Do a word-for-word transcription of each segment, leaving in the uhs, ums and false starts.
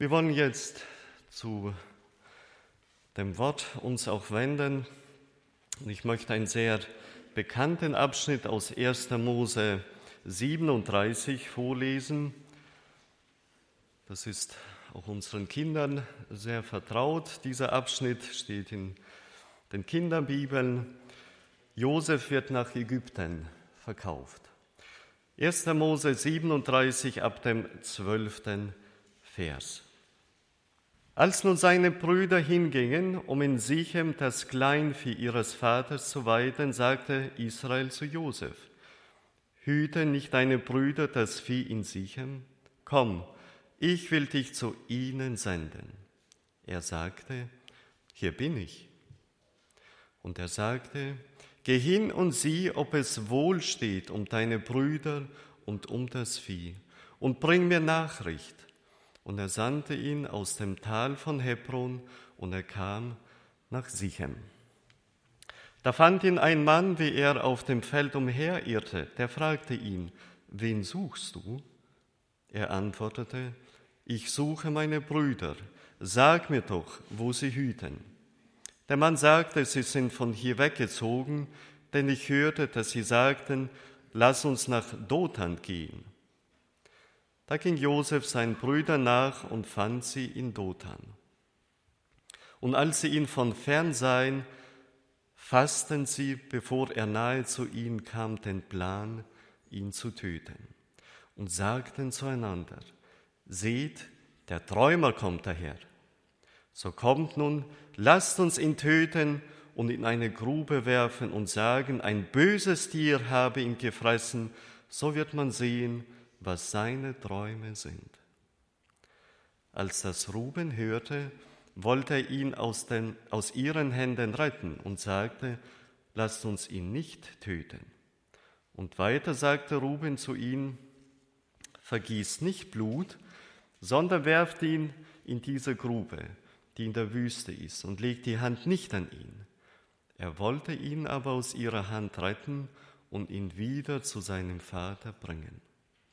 Wir wollen jetzt zu dem Wort uns auch wenden. Ich möchte einen sehr bekannten Abschnitt aus erster Mose siebenunddreißig vorlesen. Das ist auch unseren Kindern sehr vertraut. Dieser Abschnitt steht in den Kinderbibeln. Josef wird nach Ägypten verkauft. erster Mose siebenunddreißig ab dem zwölften Vers. Als nun seine Brüder hingingen, um in Sichem das Kleinvieh ihres Vaters zu weiden, sagte Israel zu Josef: Hüten nicht deine Brüder das Vieh in Sichem? Komm, ich will dich zu ihnen senden. Er sagte: Hier bin ich. Und er sagte: Geh hin und sieh, ob es wohl steht um deine Brüder und um das Vieh, und bring mir Nachricht. Und er sandte ihn aus dem Tal von Hebron, und er kam nach Sichem. Da fand ihn ein Mann, wie er auf dem Feld umherirrte. Der fragte ihn: Wen suchst du? Er antwortete: Ich suche meine Brüder. Sag mir doch, wo sie hüten. Der Mann sagte: Sie sind von hier weggezogen, denn ich hörte, dass sie sagten: Lass uns nach Dothan gehen. Da ging Josef seinen Brüdern nach und fand sie in Dothan. Und als sie ihn von fern sahen, fassten sie, bevor er nahe zu ihnen kam, den Plan, ihn zu töten. Und sagten zueinander: Seht, der Träumer kommt daher. So kommt nun, lasst uns ihn töten und in eine Grube werfen und sagen: Ein böses Tier habe ihn gefressen, so wird man sehen, was seine Träume sind. Als das Ruben hörte, wollte er ihn aus, den, aus ihren Händen retten und sagte: Lasst uns ihn nicht töten. Und weiter sagte Ruben zu ihnen: Vergießt nicht Blut, sondern werft ihn in diese Grube, die in der Wüste ist, und legt die Hand nicht an ihn. Er wollte ihn aber aus ihrer Hand retten und ihn wieder zu seinem Vater bringen.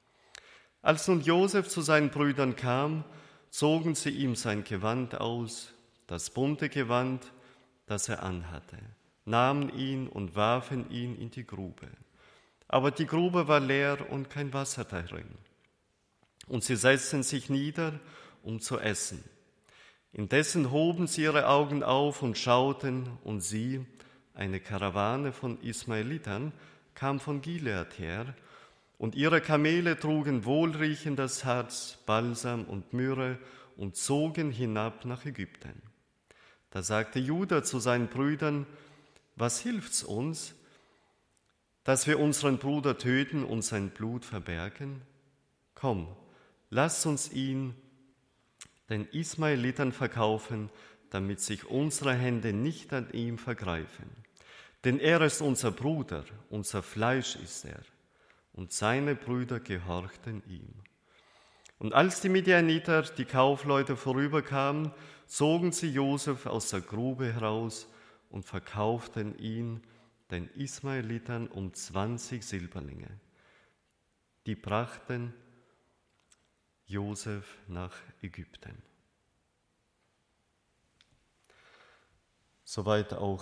Als nun Josef zu seinen Brüdern kam, zogen sie ihm sein Gewand aus, das bunte Gewand, das er anhatte, nahmen ihn und warfen ihn in die Grube. Aber die Grube war leer und kein Wasser darin. Und sie setzten sich nieder, um zu essen. Indessen hoben sie ihre Augen auf und schauten, und sie, eine Karawane von Ismaelitern, kam von Gilead her, und ihre Kamele trugen wohlriechendes Harz, Balsam und Myrrhe und zogen hinab nach Ägypten. Da sagte Juda zu seinen Brüdern: Was hilft's uns, dass wir unseren Bruder töten und sein Blut verbergen? Komm, lasst uns ihn den Ismaelitern verkaufen, damit sich unsere Hände nicht an ihm vergreifen. Denn er ist unser Bruder, unser Fleisch ist er. Und seine Brüder gehorchten ihm. Und als die Midianiter, die Kaufleute, vorüberkamen, zogen sie Josef aus der Grube heraus und verkauften ihn den Ismaelitern um zwanzig Silberlinge. Die brachten Josef nach Ägypten. Soweit auch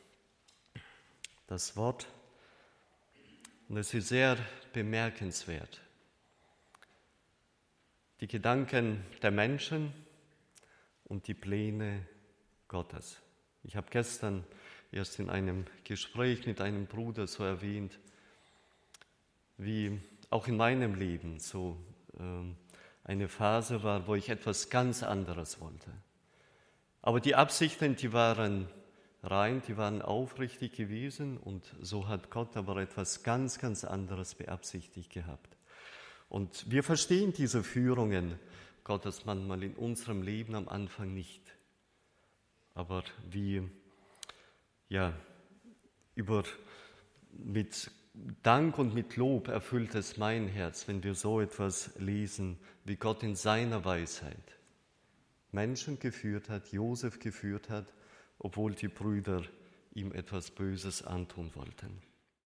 das Wort. Und es ist sehr bemerkenswert. Die Gedanken der Menschen und die Pläne Gottes. Ich habe gestern erst in einem Gespräch mit einem Bruder so erwähnt, wie auch in meinem Leben so ähm, eine Phase war, wo ich etwas ganz anderes wollte. Aber die Absichten, die waren rein, die waren aufrichtig gewesen, und so hat Gott aber etwas ganz, ganz anderes beabsichtigt gehabt. Und wir verstehen diese Führungen Gottes manchmal in unserem Leben am Anfang nicht. Aber wie, ja, über, mit Dank und mit Lob erfüllt es mein Herz, wenn wir so etwas lesen, wie Gott in seiner Weisheit Menschen geführt hat, Josef geführt hat, obwohl die Brüder ihm etwas Böses antun wollten.